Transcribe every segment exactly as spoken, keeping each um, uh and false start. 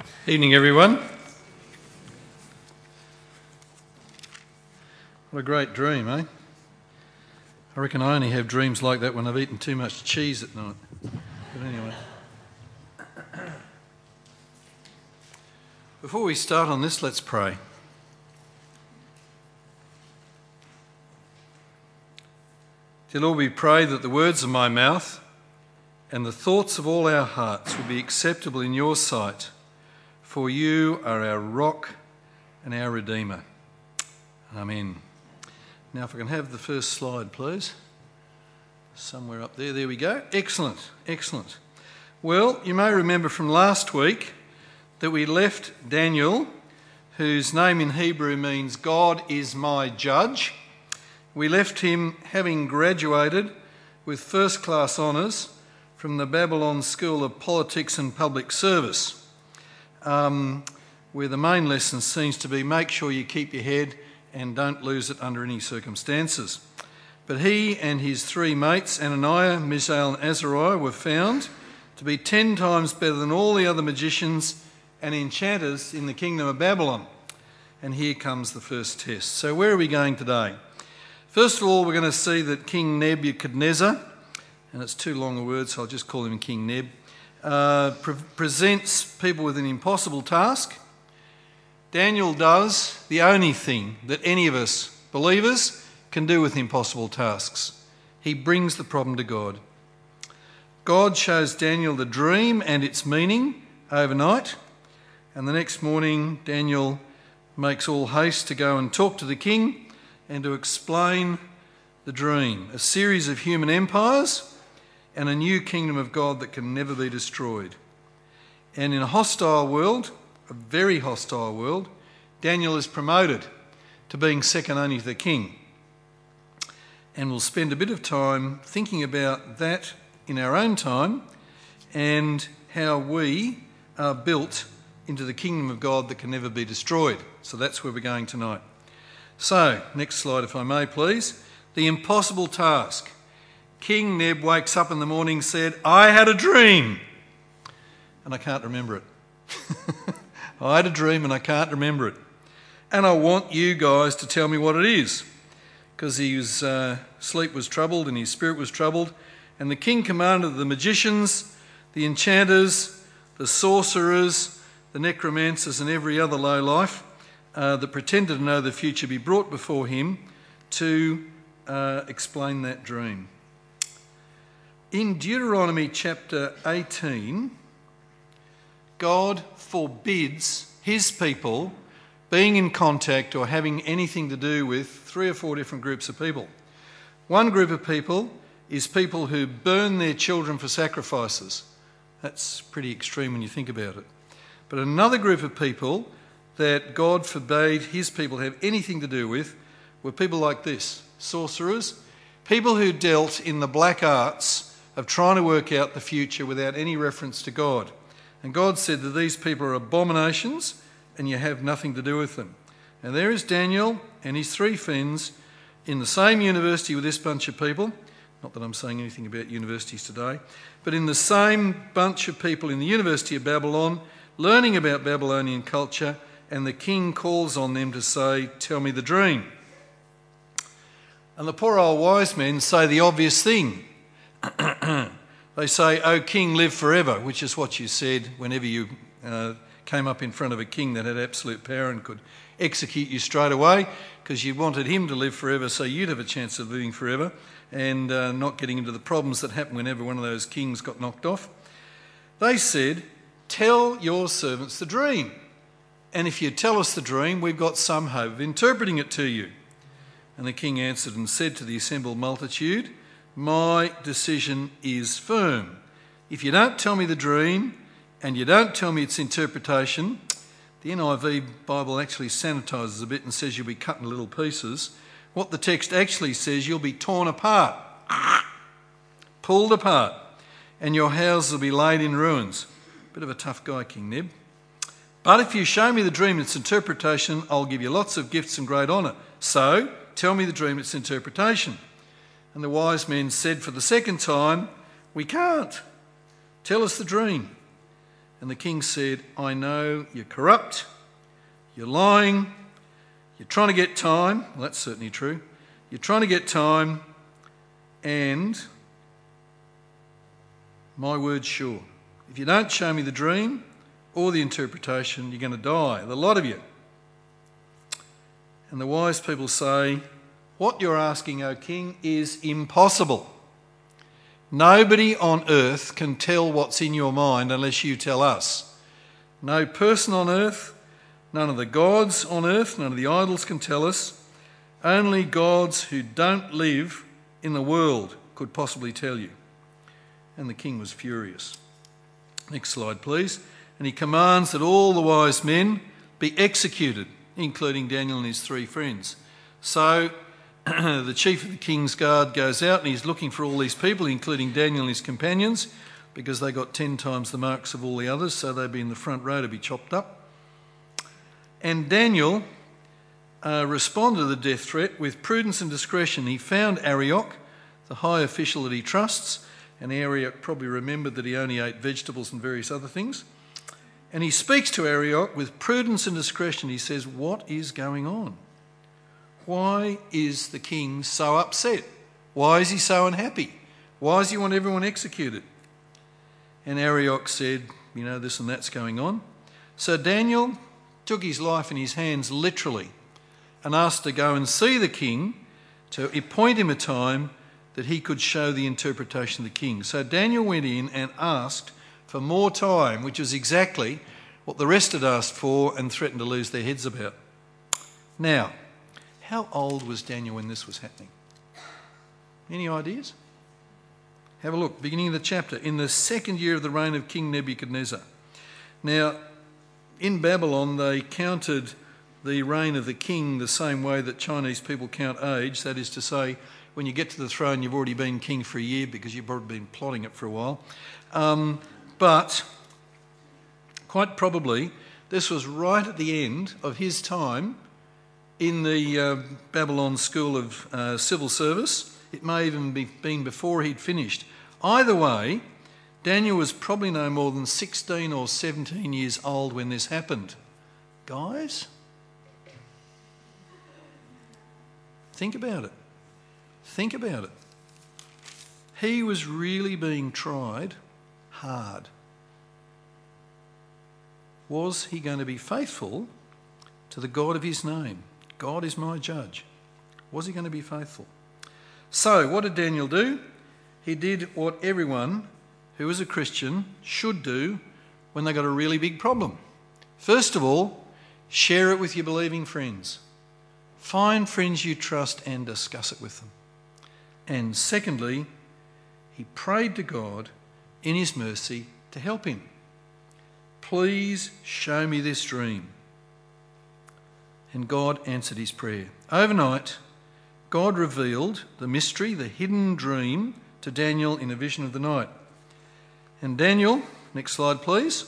Evening, everyone. What a great dream, eh? I reckon I only have dreams like that when I've eaten too much cheese at night. But anyway. Before we start on this, let's pray. Dear Lord, we pray that the words of my mouth and the thoughts of all our hearts will be acceptable in your sight, for you are our rock and our Redeemer. Amen. Now, if I can have the first slide, please. Somewhere up there. There we go. Excellent. Excellent. Well, you may remember from last week that we left Daniel, whose name in Hebrew means God is my judge. We left him having graduated with first-class honours from the Babylon School of Politics and Public Service. Um, where the main lesson seems to be make sure you keep your head and don't lose it under any circumstances. But he and his three mates, Ananiah, Mishael and Azariah, were found to be ten times better than all the other magicians and enchanters in the kingdom of Babylon. And here comes the first test. So where are we going today? First of all, we're going to see that King Nebuchadnezzar, and it's too long a word, so I'll just call him King Neb, Uh, pre- presents people with an impossible task. Daniel does the only thing that any of us believers can do with impossible tasks. He brings the problem to God. God shows Daniel the dream and its meaning overnight, and the next morning Daniel makes all haste to go and talk to the king and to explain the dream. A series of human empires and a new kingdom of God that can never be destroyed. And in a hostile world, a very hostile world, Daniel is promoted to being second only to the king. And we'll spend a bit of time thinking about that in our own time and how we are built into the kingdom of God that can never be destroyed. So that's where we're going tonight. So, next slide if I may please. The impossible task. King Neb wakes up in the morning and said, I had a dream. And I can't remember it. I had a dream and I can't remember it. And I want you guys to tell me what it is. Because his uh, sleep was troubled and his spirit was troubled. And the king commanded the magicians, the enchanters, the sorcerers, the necromancers and every other lowlife uh, that pretended to know the future be brought before him to uh, explain that dream. In Deuteronomy chapter eighteen, God forbids his people being in contact or having anything to do with three or four different groups of people. One group of people is people who burn their children for sacrifices. That's pretty extreme when you think about it. But another group of people that God forbade his people have anything to do with were people like this: sorcerers, people who dealt in the black arts of trying to work out the future without any reference to God. And God said that these people are abominations and you have nothing to do with them. And there is Daniel and his three friends in the same university with this bunch of people. Not that I'm saying anything about universities today, but in the same bunch of people in the University of Babylon, learning about Babylonian culture, and the king calls on them to say, tell me the dream. And the poor old wise men say the obvious thing. They say, O king, live forever, which is what you said whenever you uh, came up in front of a king that had absolute power and could execute you straight away, because you wanted him to live forever so you'd have a chance of living forever and uh, not getting into the problems that happen whenever one of those kings got knocked off. They said, tell your servants the dream. And if you tell us the dream, we've got some hope of interpreting it to you. And the king answered and said to the assembled multitude, my decision is firm. If you don't tell me the dream and you don't tell me its interpretation, the N I V Bible actually sanitises a bit and says you'll be cut in little pieces. What the text actually says, you'll be torn apart, pulled apart, and your houses will be laid in ruins. Bit of a tough guy, King Neb. But if you show me the dream and its interpretation, I'll give you lots of gifts and great honour. So tell me the dream and its interpretation. And the wise men said for the second time, we can't. Tell us the dream. And the king said, I know you're corrupt, you're lying, you're trying to get time. Well, that's certainly true. You're trying to get time, and my word's sure. If you don't show me the dream or the interpretation, you're going to die, the lot of you. And the wise people say, what you're asking, O king, is impossible. Nobody on earth can tell what's in your mind unless you tell us. No person on earth, none of the gods on earth, none of the idols can tell us. Only gods who don't live in the world could possibly tell you. And the king was furious. Next slide, please. And he commands that all the wise men be executed, including Daniel and his three friends. So the chief of the king's guard goes out and he's looking for all these people, including Daniel and his companions, because they got ten times the marks of all the others, so they'd be in the front row to be chopped up. And Daniel uh, responded to the death threat with prudence and discretion. He found Arioch, the high official that he trusts, and Arioch probably remembered that he only ate vegetables and various other things. And he speaks to Arioch with prudence and discretion. He says, what is going on? Why is the king so upset? Why is he so unhappy? Why does he want everyone executed? And Arioch said, you know, this and that's going on. So Daniel took his life in his hands literally and asked to go and see the king to appoint him a time that he could show the interpretation of the king. So Daniel went in and asked for more time, which is exactly what the rest had asked for and threatened to lose their heads about. Now, how old was Daniel when this was happening? Any ideas? Have a look, beginning of the chapter. In the second year of the reign of King Nebuchadnezzar. Now, in Babylon, they counted the reign of the king the same way that Chinese people count age. That is to say, when you get to the throne, you've already been king for a year because you've probably been plotting it for a while. Um, but quite probably, this was right at the end of his time in the uh, Babylon School of uh, Civil Service. It may even be been before he'd finished. Either way, Daniel was probably no more than sixteen or seventeen years old when this happened. Guys, think about it. Think about it. He was really being tried hard. Was he going to be faithful to the God of his name? God is my judge. Was he going to be faithful? So, what did Daniel do? He did what everyone who is a Christian should do when they got a really big problem. First of all, share it with your believing friends. Find friends you trust and discuss it with them. And secondly, he prayed to God in his mercy to help him. Please show me this dream. And God answered his prayer. Overnight, God revealed the mystery, the hidden dream, to Daniel in a vision of the night. And Daniel, next slide please,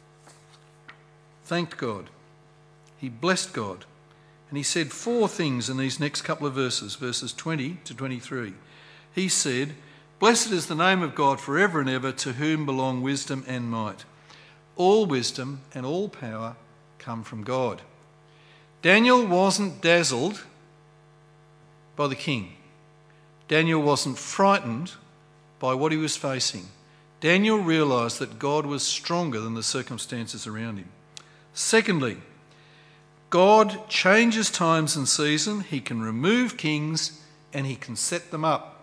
thanked God. He blessed God. And he said four things in these next couple of verses, verses twenty to twenty-three. He said, blessed is the name of God forever and ever, to whom belong wisdom and might. All wisdom and all power come from God. Daniel wasn't dazzled by the king. Daniel wasn't frightened by what he was facing. Daniel realised that God was stronger than the circumstances around him. Secondly, God changes times and seasons. He can remove kings and he can set them up.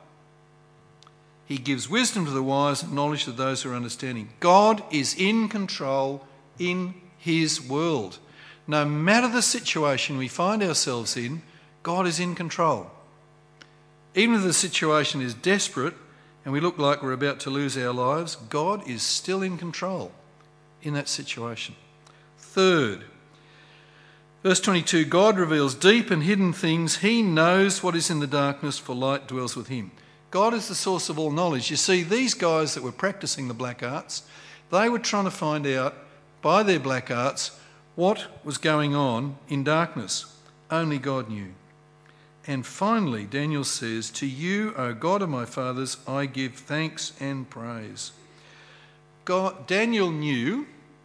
He gives wisdom to the wise and knowledge to those who are understanding. God is in control in his world. No matter the situation we find ourselves in, God is in control. Even if the situation is desperate and we look like we're about to lose our lives, God is still in control in that situation. Third, verse twenty-two, God reveals deep and hidden things. He knows what is in the darkness, for light dwells with him. God is the source of all knowledge. You see, these guys that were practicing the black arts, they were trying to find out by their black arts what was going on in darkness. Only God knew. And finally, Daniel says, to you, O God of my fathers, I give thanks and praise. God, Daniel knew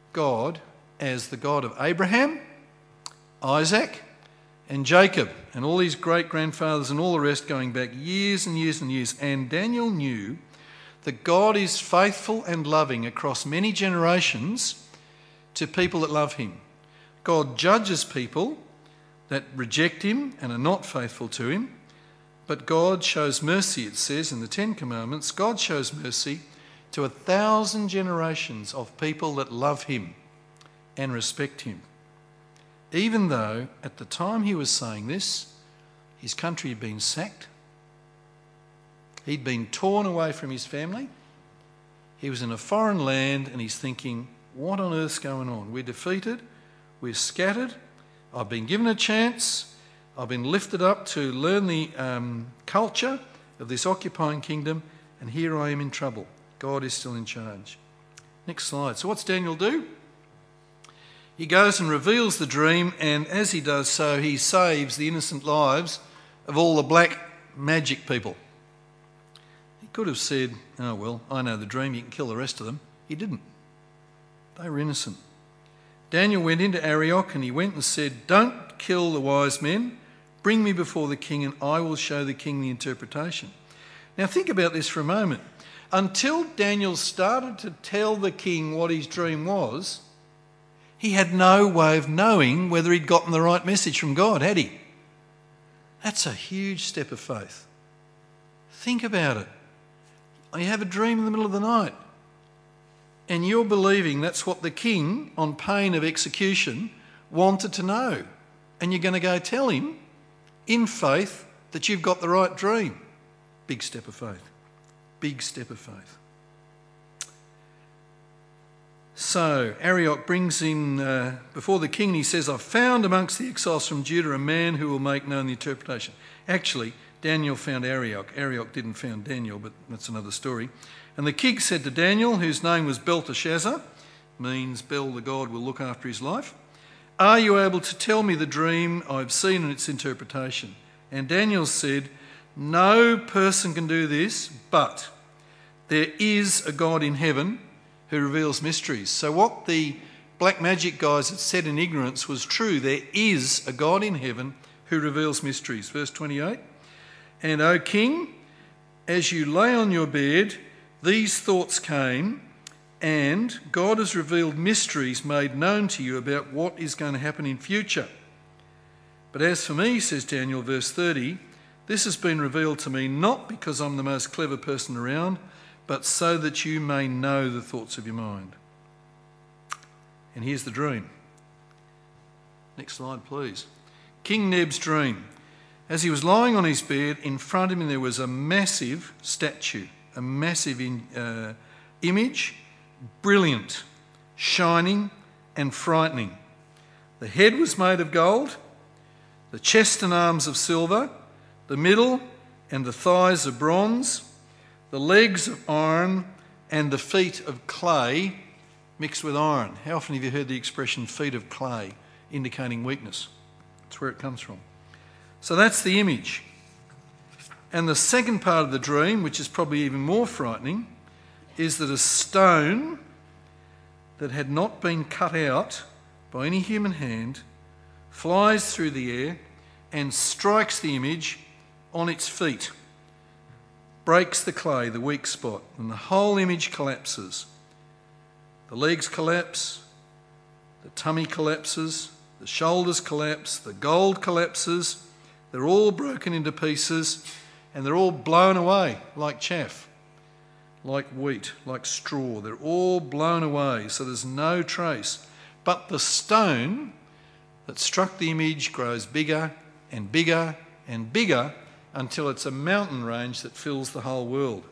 God as the God of Abraham, Isaac, and Jacob, and all his great-grandfathers and all the rest going back years and years and years. And Daniel knew that God is faithful and loving across many generations to people that love him. God judges people that reject him and are not faithful to him, but God shows mercy, it says in the Ten Commandments. God shows mercy to a thousand generations of people that love him and respect him. Even though at the time he was saying this, his country had been sacked, he'd been torn away from his family, he was in a foreign land, and he's thinking, what on earth's going on? We're defeated, we're scattered, I've been given a chance, I've been lifted up to learn the um, culture of this occupying kingdom, and here I am in trouble. God is still in charge. Next slide. So what's Daniel do? He goes and reveals the dream, and as he does so, he saves the innocent lives of all the black magic people. He could have said, oh well, I know the dream, you can kill the rest of them. He didn't. They were innocent. Daniel went into Arioch and he went and said, don't kill the wise men, bring me before the king and I will show the king the interpretation. Now think about this for a moment. Until Daniel started to tell the king what his dream was, he had no way of knowing whether he'd gotten the right message from God, had he? That's a huge step of faith. Think about it. You have a dream in the middle of the night, and you're believing that's what the king, on pain of execution, wanted to know. And you're going to go tell him, in faith, that you've got the right dream. Big step of faith. Big step of faith. So Arioch brings in uh, before the king and he says, I've found amongst the exiles from Judah a man who will make known the interpretation. Actually, Daniel found Arioch. Arioch didn't found Daniel, but that's another story. And the king said to Daniel, whose name was Belteshazzar, means Bel the God will look after his life, are you able to tell me the dream I've seen and its interpretation? And Daniel said, no person can do this, but there is a God in heaven who reveals mysteries. So what the black magic guys had said in ignorance was true. There is a God in heaven who reveals mysteries. Verse twenty-eight, and O king, as you lay on your bed, these thoughts came, and God has revealed mysteries made known to you about what is going to happen in future. But as for me, says Daniel, verse thirty, this has been revealed to me not because I'm the most clever person around, but so that you may know the thoughts of your mind. And here's the dream. Next slide, please. King Neb's dream. As he was lying on his bed, in front of him there was a massive statue, a massive in, uh, image, brilliant, shining and frightening. The head was made of gold, the chest and arms of silver, the middle and the thighs of bronze, the legs of iron and the feet of clay mixed with iron. How often have you heard the expression feet of clay, indicating weakness? That's where it comes from. So that's the image. And the second part of the dream, which is probably even more frightening, is that a stone that had not been cut out by any human hand flies through the air and strikes the image on its feet, breaks the clay, the weak spot, and the whole image collapses. The legs collapse, the tummy collapses, the shoulders collapse, the gold collapses, they're all broken into pieces, and they're all blown away like chaff, like wheat, like straw. They're all blown away, so there's no trace. But the stone that struck the image grows bigger and bigger and bigger until it's a mountain range that fills the whole world.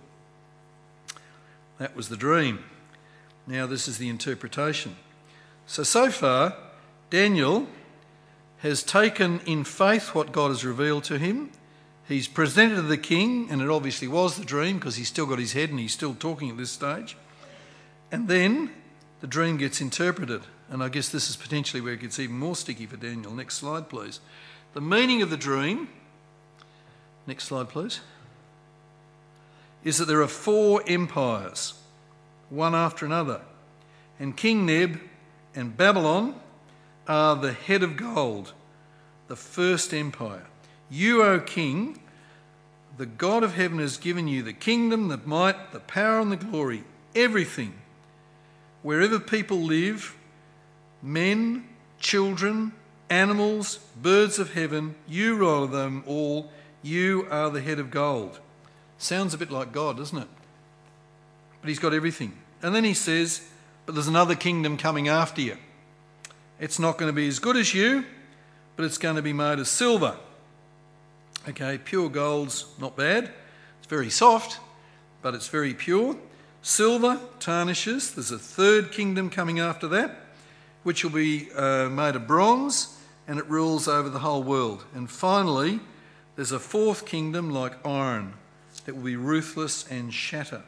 That was the dream. Now this is the interpretation. So, so far, Daniel has taken in faith what God has revealed to him. He's presented to the king, and it obviously was the dream because he's still got his head and he's still talking at this stage. And then the dream gets interpreted. And I guess this is potentially where it gets even more sticky for Daniel. Next slide, please. The meaning of the dream, next slide, please, is that there are four empires, one after another. And King Neb and Babylon are the head of gold, the first empire. You, O king, the God of heaven has given you the kingdom, the might, the power and the glory, everything. Wherever people live, men, children, animals, birds of heaven, you rule them all. You are the head of gold. Sounds a bit like God, doesn't it? But he's got everything. And then he says, but there's another kingdom coming after you. It's not going to be as good as you, but it's going to be made of silver. Okay, pure gold's not bad. It's very soft, but it's very pure. Silver tarnishes. There's a third kingdom coming after that, which will be uh, made of bronze, and it rules over the whole world. And finally, there's a fourth kingdom like iron that will be ruthless and shatter.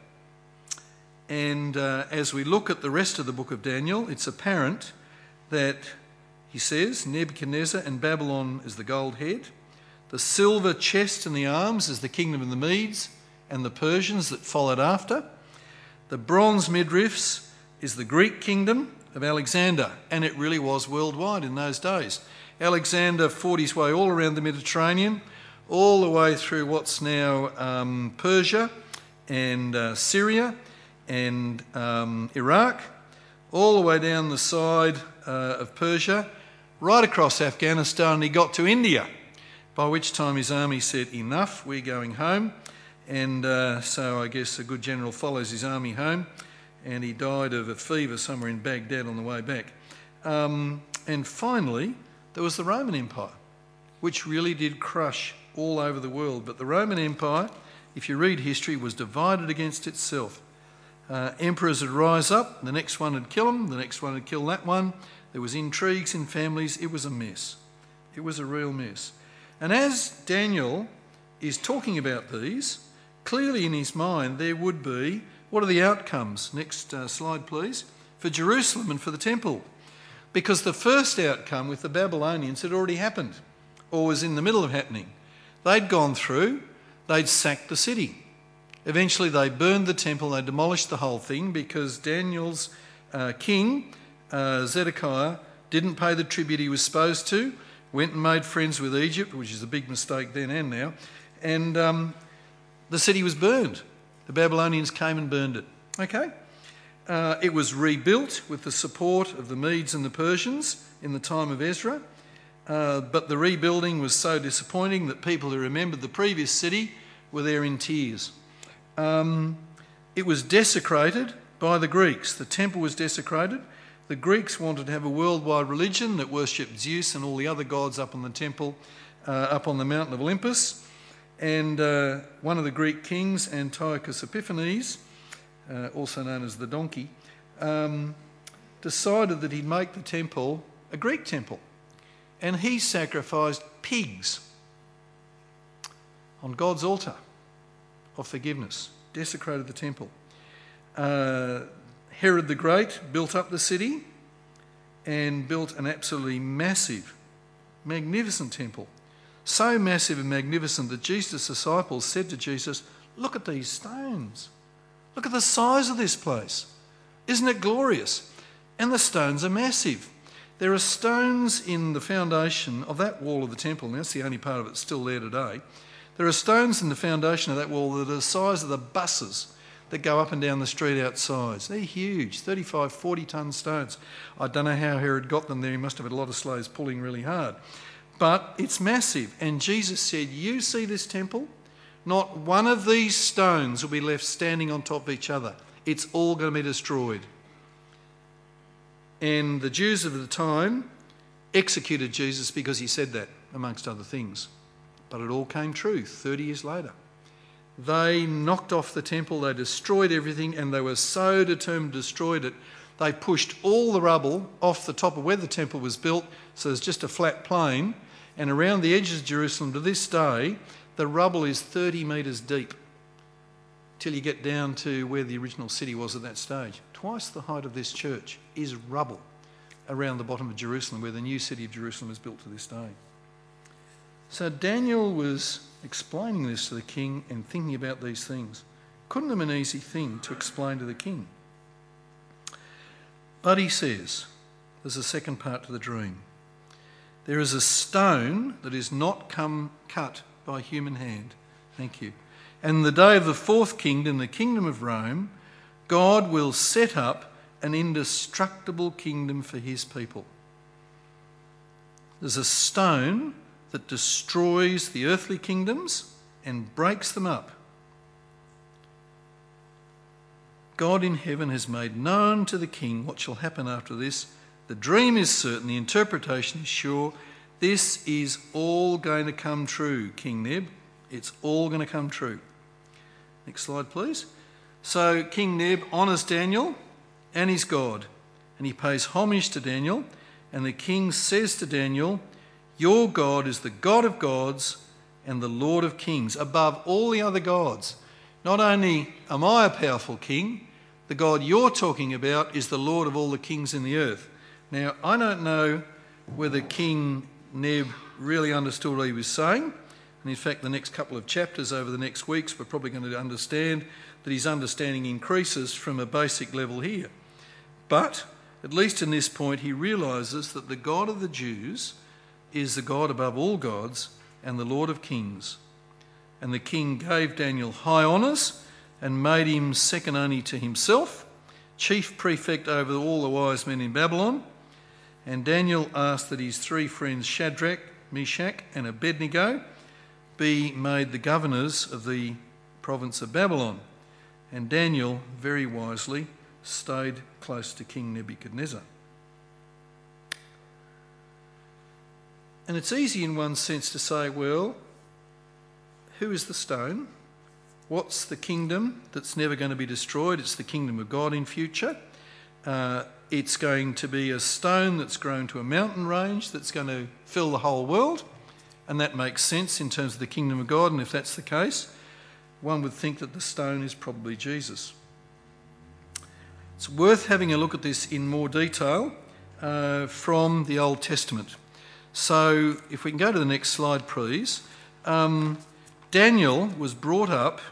And uh, as we look at the rest of the book of Daniel, it's apparent that he says Nebuchadnezzar and Babylon is the gold head. The silver chest and the arms is the kingdom of the Medes and the Persians that followed after. The bronze midriffs is the Greek kingdom of Alexander, and it really was worldwide in those days. Alexander fought his way all around the Mediterranean, all the way through what's now um, Persia and uh, Syria and um, Iraq, all the way down the side uh, of Persia, right across Afghanistan, and he got to India, by which time his army said, enough, we're going home. And uh, so I guess a good general follows his army home, and he died of a fever somewhere in Baghdad on the way back. Um, and finally, there was the Roman Empire, which really did crush all over the world. But the Roman Empire, if you read history, was divided against itself. Uh, emperors would rise up, the next one would kill them, the next one would kill that one. There was intrigues in families. It was a mess. It was a real mess. And as Daniel is talking about these, clearly in his mind there would be, what are the outcomes? Next uh, slide, please. For Jerusalem and for the temple. Because the first outcome with the Babylonians had already happened, or was in the middle of happening. They'd gone through, they'd sacked the city. Eventually they burned the temple, they demolished the whole thing because Daniel's uh, king, uh, Zedekiah, didn't pay the tribute he was supposed to, went and made friends with Egypt, which is a big mistake then and now, and um, the city was burned. The Babylonians came and burned it. Okay? Uh, it was rebuilt with the support of the Medes and the Persians in the time of Ezra, uh, but the rebuilding was so disappointing that people who remembered the previous city were there in tears. Um, it was desecrated by the Greeks. The temple was desecrated. The Greeks wanted to have a worldwide religion that worshipped Zeus and all the other gods up on the temple, uh, up on the mountain of Olympus. And uh, one of the Greek kings, Antiochus Epiphanes, uh, also known as the donkey, um, decided that he'd make the temple a Greek temple. And he sacrificed pigs on God's altar of forgiveness, desecrated the temple. Uh, Herod the Great built up the city and built an absolutely massive, magnificent temple. So massive and magnificent that Jesus' disciples said to Jesus, look at these stones. Look at the size of this place. Isn't it glorious? And the stones are massive. There are stones in the foundation of that wall of the temple, and that's the only part of it still there today. There are stones in the foundation of that wall that are the size of the buses that go up and down the street outside. They're huge, thirty-five, forty tonne stones. I don't know how Herod got them there. He must have had a lot of slaves pulling really hard. But it's massive. And Jesus said, you see this temple? Not one of these stones will be left standing on top of each other. It's all going to be destroyed. And the Jews of the time executed Jesus because he said that, amongst other things. But it all came true thirty years later. They knocked off the temple, they destroyed everything, and they were so determined to destroy it, they pushed all the rubble off the top of where the temple was built, so there's just a flat plain, and around the edges of Jerusalem to this day, the rubble is thirty metres deep till you get down to where the original city was at that stage. Twice the height of this church is rubble around the bottom of Jerusalem, where the new city of Jerusalem is built to this day. So Daniel was explaining this to the king and thinking about these things. Couldn't have been an easy thing to explain to the king. But he says, There's a second part to the dream. There is a stone that is not come cut by human hand. Thank you. And in the day of the fourth kingdom, the kingdom of Rome, God will set up an indestructible kingdom for his people. There's a stone that destroys the earthly kingdoms and breaks them up. God in heaven has made known to the king what shall happen after this. The dream is certain, the interpretation is sure. This is all going to come true, King Neb. It's all going to come true. Next slide, please. So King Neb honours Daniel and his God, and he pays homage to Daniel, and the king says to Daniel, your God is the God of gods and the Lord of kings, above all the other gods. Not only am I a powerful king, the God you're talking about is the Lord of all the kings in the earth. Now, I don't know whether King Neb really understood what he was saying. And in fact, the next couple of chapters over the next weeks, we're probably going to understand that his understanding increases from a basic level here. But, at least in this point, he realises that the God of the Jews is the God above all gods and the Lord of kings. And the king gave Daniel high honours and made him second only to himself, chief prefect over all the wise men in Babylon. And Daniel asked that his three friends Shadrach, Meshach and Abednego be made the governors of the province of Babylon. And Daniel, very wisely, stayed close to King Nebuchadnezzar. And it's easy in one sense to say, well, who is the stone? What's the kingdom that's never going to be destroyed? It's the kingdom of God in future. Uh, it's going to be a stone that's grown to a mountain range that's going to fill the whole world. And that makes sense in terms of the kingdom of God. And if that's the case, one would think that the stone is probably Jesus. It's worth having a look at this in more detail uh, from the Old Testament. So if we can go to the next slide, please. Um, Daniel was brought up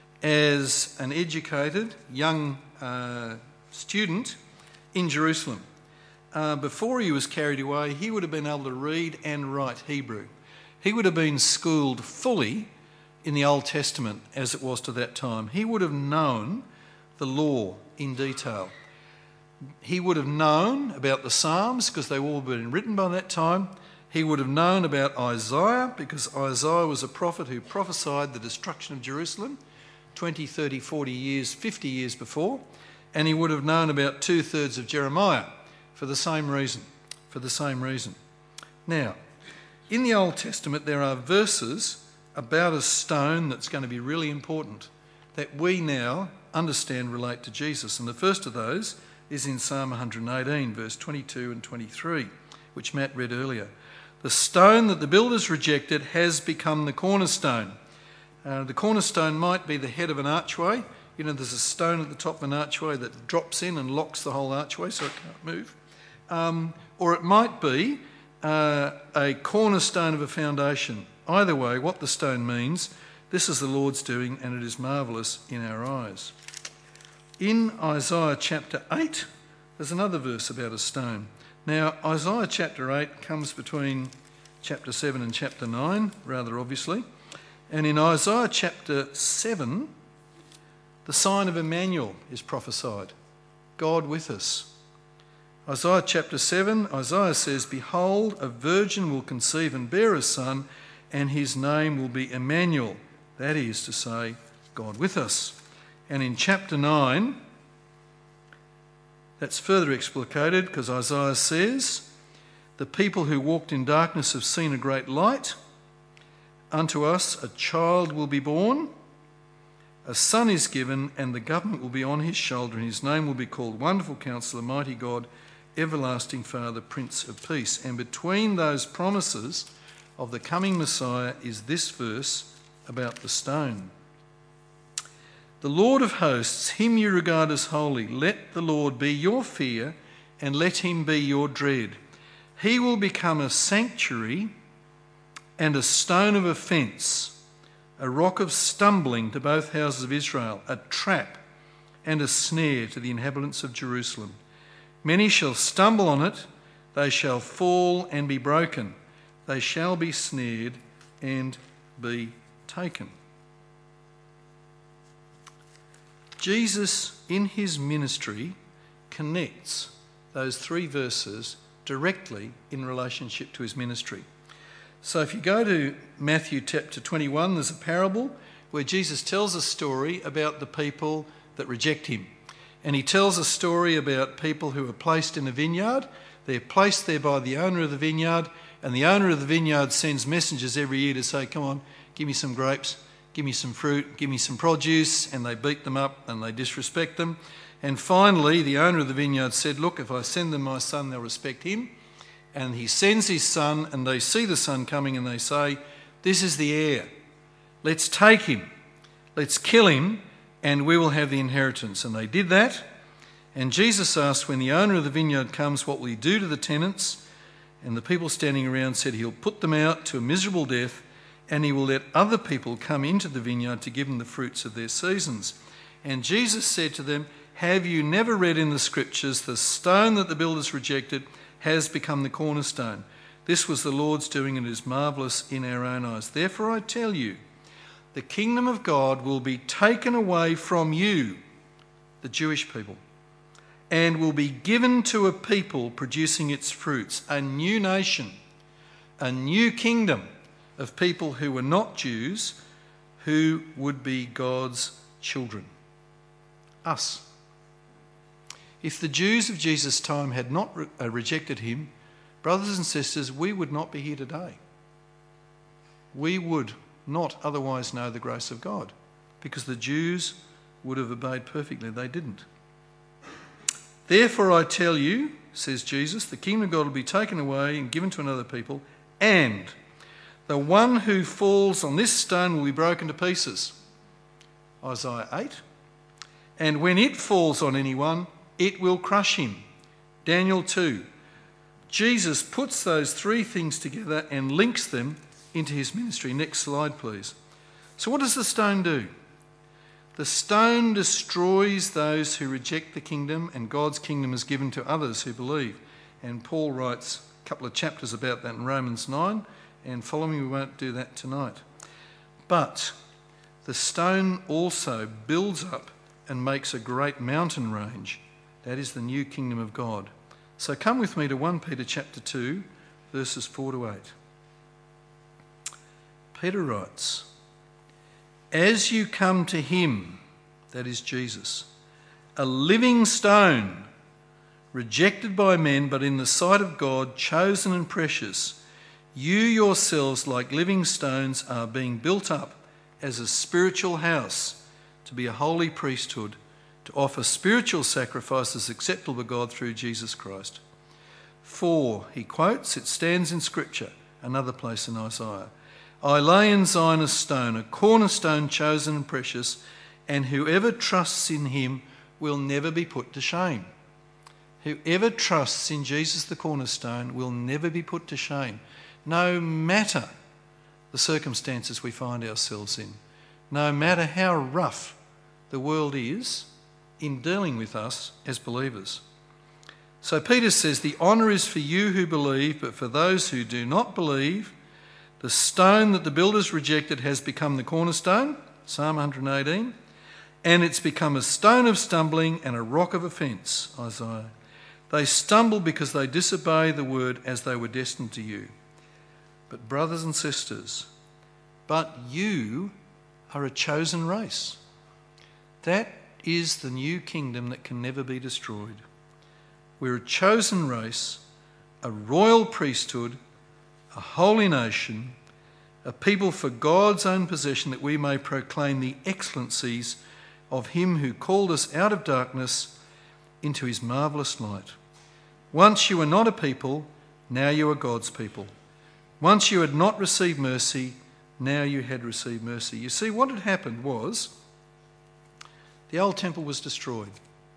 as an educated young uh, student in Jerusalem. Uh, before he was carried away, he would have been able to read and write Hebrew. He would have been schooled fully in the Old Testament as it was to that time. He would have known the law in detail. He would have known about the Psalms because they all had been written by that time. He would have known about Isaiah because Isaiah was a prophet who prophesied the destruction of Jerusalem twenty, thirty, forty years, fifty years before. And he would have known about two-thirds of Jeremiah for the same reason, for the same reason. Now, in the Old Testament, there are verses about a stone that's going to be really important that we now understand relate to Jesus. And the first of those is in Psalm one eighteen, verse twenty-two and twenty-three, which Matt read earlier. The stone that the builders rejected has become the cornerstone. Uh, the cornerstone might be the head of an archway. You know, there's a stone at the top of an archway that drops in and locks the whole archway so it can't move. Um, or it might be uh, a cornerstone of a foundation. Either way, what the stone means, this is the Lord's doing and it is marvellous in our eyes. In Isaiah chapter eight, there's another verse about a stone. Now, Isaiah chapter eight comes between chapter seven and chapter nine, rather obviously. And in Isaiah chapter seven, the sign of Emmanuel is prophesied, God with us. Isaiah chapter seven, Isaiah says, behold, a virgin will conceive and bear a son, and his name will be Emmanuel. That is to say, God with us. And in chapter nine, that's further explicated because Isaiah says, the people who walked in darkness have seen a great light. Unto us a child will be born, a son is given, and the government will be on his shoulder, and his name will be called Wonderful Counselor, Mighty God, Everlasting Father, Prince of Peace. And between those promises of the coming Messiah is this verse about the stone. The Lord of hosts, him you regard as holy, let the Lord be your fear and let him be your dread. He will become a sanctuary and a stone of offence, a rock of stumbling to both houses of Israel, a trap and a snare to the inhabitants of Jerusalem. Many shall stumble on it, They shall fall and be broken. They shall be snared and be taken. Jesus, in his ministry, connects those three verses directly in relationship to his ministry. So if you go to Matthew chapter twenty-one, there's a parable where Jesus tells a story about the people that reject him. And he tells a story about people who are placed in a vineyard. They're placed there by the owner of the vineyard, and the owner of the vineyard sends messengers every year to say, come on, give me some grapes, give me some fruit, give me some produce, and they beat them up and they disrespect them. And finally, the owner of the vineyard said, look, if I send them my son, they'll respect him. And he sends his son, and they see the son coming, and they say, this is the heir. Let's take him, let's kill him, and we will have the inheritance. And they did that. And Jesus asked, when the owner of the vineyard comes, what will he do to the tenants? And the people standing around said, he'll put them out to a miserable death, and he will let other people come into the vineyard to give them the fruits of their seasons. And Jesus said to them, have you never read in the scriptures, the stone that the builders rejected has become the cornerstone? This was the Lord's doing, and it is marvellous in our own eyes. Therefore I tell you, the kingdom of God will be taken away from you, the Jewish people, and will be given to a people producing its fruits, a new nation, a new kingdom of people who were not Jews, who would be God's children. Us. If the Jews of Jesus' time had not re- uh, rejected him, brothers and sisters, we would not be here today. We would not otherwise know the grace of God, because the Jews would have obeyed perfectly. They didn't. Therefore I tell you, says Jesus, the kingdom of God will be taken away and given to another people, and the one who falls on this stone will be broken to pieces. Isaiah eight. And when it falls on anyone, it will crush him. Daniel two. Jesus puts those three things together and links them into his ministry. Next slide, please. So what does the stone do? The stone destroys those who reject the kingdom, and God's kingdom is given to others who believe. And Paul writes a couple of chapters about that in Romans nine, and following, we won't do that tonight. But the stone also builds up and makes a great mountain range. That is the new kingdom of God. So come with me to First Peter chapter two, verses four to eight. Peter writes, as you come to him, that is Jesus, a living stone, rejected by men, but in the sight of God, chosen and precious, you yourselves, like living stones, are being built up as a spiritual house to be a holy priesthood, to offer spiritual sacrifices acceptable to God through Jesus Christ. For, he quotes, it stands in Scripture, another place in Isaiah, I lay in Zion a stone, a cornerstone chosen and precious, and whoever trusts in him will never be put to shame. Whoever trusts in Jesus the cornerstone will never be put to shame, no matter the circumstances we find ourselves in, no matter how rough the world is in dealing with us as believers. So Peter says, the honour is for you who believe, but for those who do not believe, the stone that the builders rejected has become the cornerstone, Psalm one eighteen, and it's become a stone of stumbling and a rock of offence, Isaiah. They stumble because they disobey the word as they were destined to you. But brothers and sisters, but you are a chosen race. That is the new kingdom that can never be destroyed. We're a chosen race, a royal priesthood, a holy nation, a people for God's own possession, that we may proclaim the excellencies of him who called us out of darkness into his marvellous light. Once you were not a people, now you are God's people. Once you had not received mercy, now you had received mercy. You see, what had happened was the old temple was destroyed.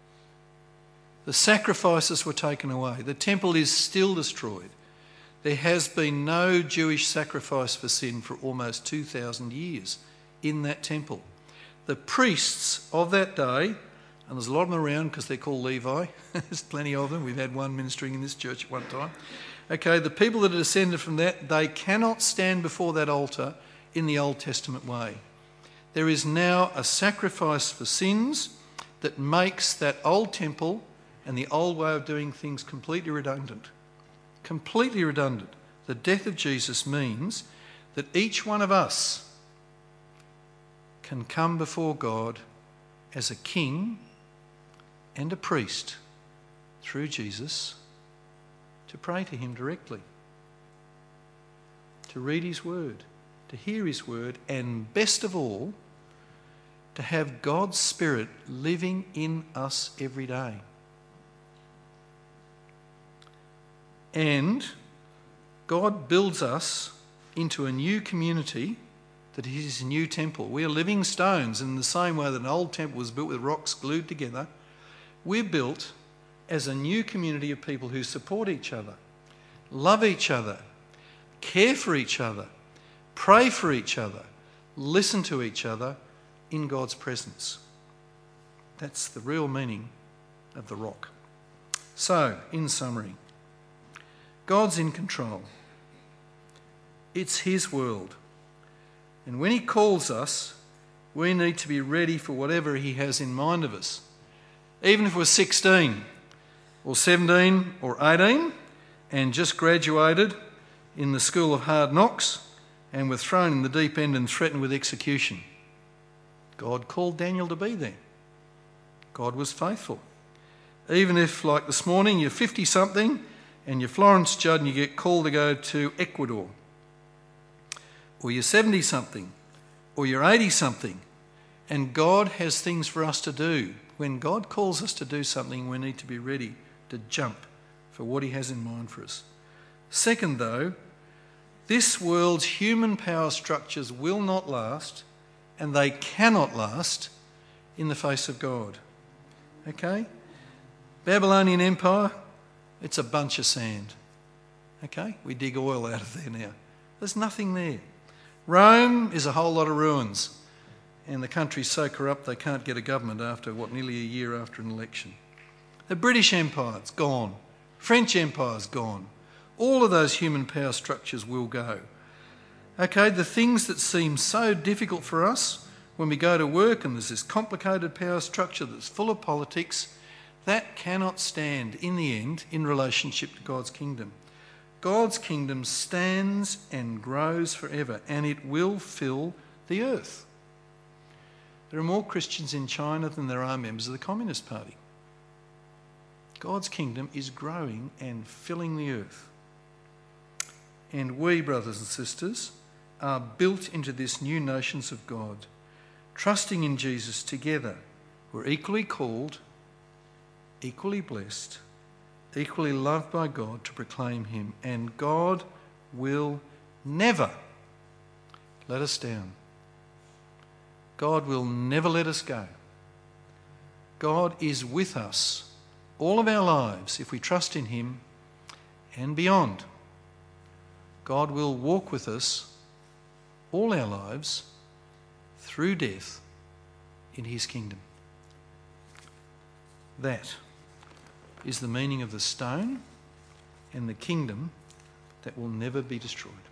The sacrifices were taken away. The temple is still destroyed. There has been no Jewish sacrifice for sin for almost two thousand years in that temple. The priests of that day And there's a lot of them around because they're called Levi. There's plenty of them. We've had one ministering in this church at one time. Okay, the people that are descended from that, they cannot stand before that altar in the Old Testament way. There is now a sacrifice for sins that makes that old temple and the old way of doing things completely redundant. Completely redundant. The death of Jesus means that each one of us can come before God as a king and a priest through Jesus to pray to him directly, to read his word, to hear his word, and best of all, to have God's Spirit living in us every day. And God builds us into a new community that is his new temple. We are living stones in the same way that an old temple was built with rocks glued together. We're built as a new community of people who support each other, love each other, care for each other, pray for each other, listen to each other in God's presence. That's the real meaning of the rock. So, in summary, God's in control. It's his world. And when he calls us, we need to be ready for whatever he has in mind of us. Even if we're sixteen or seventeen or eighteen and just graduated in the school of hard knocks and were thrown in the deep end and threatened with execution. God called Daniel to be there. God was faithful. Even if, like this morning, you're fifty-something and you're Florence Judd and you get called to go to Ecuador, or you're seventy-something, or you're eighty-something, and God has things for us to do. When God calls us to do something, we need to be ready to jump for what he has in mind for us. Second, though, this world's human power structures will not last, and they cannot last in the face of God. Okay? Babylonian Empire, it's a bunch of sand. Okay? We dig oil out of there now. There's nothing there. Rome is a whole lot of ruins, and the country's so corrupt they can't get a government after, what, nearly a year after an election. The British Empire's gone. French Empire's gone. All of those human power structures will go. Okay, the things that seem so difficult for us when we go to work and there's this complicated power structure that's full of politics, that cannot stand in the end in relationship to God's kingdom. God's kingdom stands and grows forever, and it will fill the earth. There are more Christians in China than there are members of the Communist Party. God's kingdom is growing and filling the earth. And we, brothers and sisters, are built into this new nations of God, trusting in Jesus together. We're equally called, equally blessed, equally loved by God to proclaim him. And God will never let us down. God will never let us go. God is with us all of our lives if we trust in him and beyond. God will walk with us all our lives through death in his kingdom. That is the meaning of the stone and the kingdom that will never be destroyed.